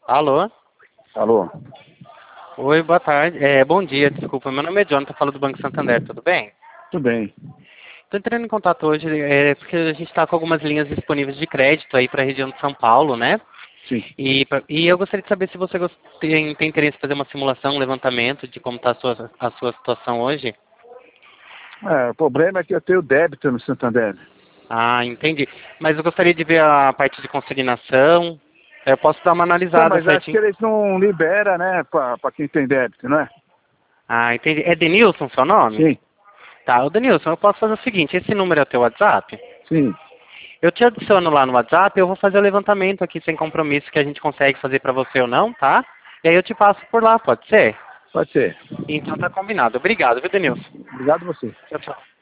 Alô? Alô? Oi, boa tarde. Bom dia, desculpa. Meu nome é Jonathan, falo do Banco Santander, tudo bem? Tudo bem. Estou entrando em contato hoje porque a gente está com algumas linhas disponíveis de crédito aí para a região de São Paulo, né? Sim. E eu gostaria de saber se você tem interesse em fazer uma simulação, um levantamento de como está a sua situação hoje. O problema é que eu tenho débito no Santander. Ah, entendi. Mas eu gostaria de ver a parte de consignação. Eu posso dar uma Não, analisada mas acho que certinho. eles não liberam, né, pra quem tem débito, não é? Ah, entendi. É Denilson seu nome? Sim, Tá, ô Denilson, eu posso fazer o seguinte, esse número é o teu WhatsApp? sim. Eu te adiciono lá no WhatsApp, eu vou fazer o levantamento aqui sem compromisso que a gente consegue fazer pra você ou não, tá? E aí eu te passo por lá, pode ser? Pode ser. Então tá combinado. Obrigado, viu, Denilson? Obrigado a você. Tchau, tchau.